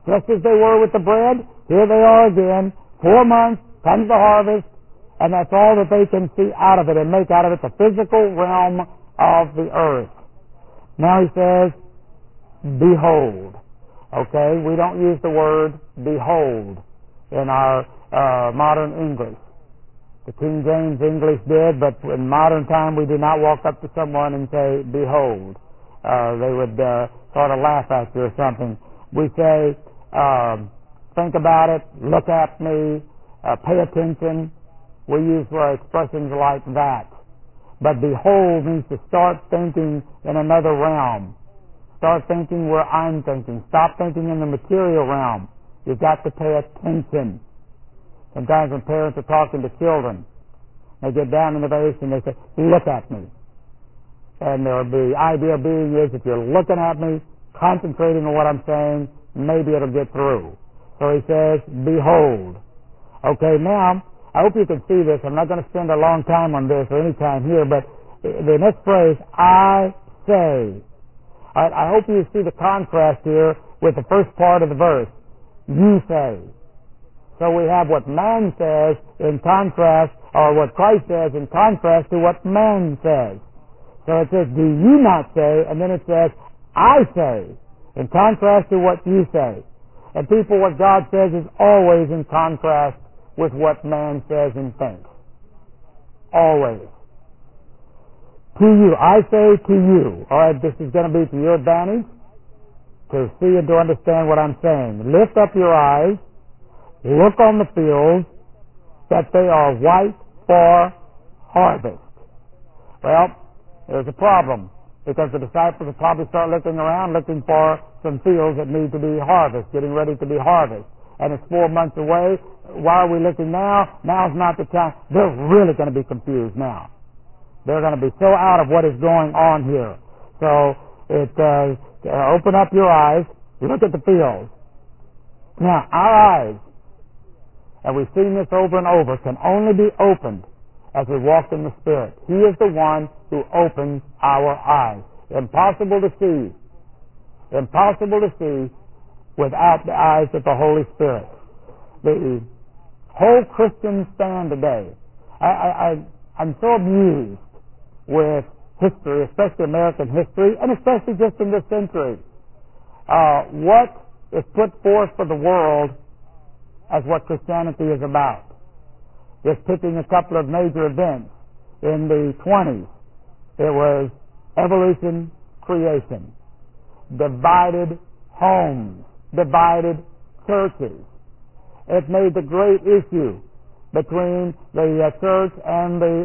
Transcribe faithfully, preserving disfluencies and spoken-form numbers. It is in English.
Just as they were with the bread, here they are again. Four months, comes the harvest, and that's all that they can see out of it and make out of it the physical realm of the earth. Now he says, behold. Okay, we don't use the word behold in our uh, modern English. The King James English did, but in modern time we do not walk up to someone and say, behold. Uh, they would uh, sort of laugh at you or something. We say, um, think about it, look at me, uh, pay attention. We use uh, expressions like that. But behold means to start thinking in another realm. Start thinking where I'm thinking. Stop thinking in the material realm. You've got to pay attention. Sometimes when parents are talking to children, they get down in the face and they say, look at me. And the idea being is if you're looking at me, concentrating on what I'm saying, maybe it'll get through. So he says, behold. Okay, now, I hope you can see this. I'm not going to spend a long time on this or any time here, but the next phrase, I say. I, I hope you see the contrast here with the first part of the verse. You say. So we have what man says in contrast, or what Christ says in contrast to what man says. So it says, do you not say, and then it says, I say, in contrast to what you say. And people, what God says is always in contrast with what man says and thinks. Always. To you, I say to you. All right, this is going to be to your advantage to see and to understand what I'm saying. Lift up your eyes, look on the fields, that they are white for harvest. Well, there's a problem, because the disciples will probably start looking around, looking for some fields that need to be harvested, getting ready to be harvested. And it's four months away. Why are we looking now? Now's not the time. They're really going to be confused now. They're going to be so out of what is going on here. So, it uh, uh, open up your eyes, look at the fields. Now, our eyes, and we've seen this over and over, can only be opened as we walk in the Spirit. He is the one who opens our eyes. Impossible to see. Impossible to see without the eyes of the Holy Spirit. The whole Christian stand today, I, I, I, I'm so amused with history, especially American history, and especially just in this century. Uh, what is put forth for the world as what Christianity is about. Just picking a couple of major events. In the twenties, it was evolution, creation, divided homes, divided churches. It made the great issue between the uh, church and the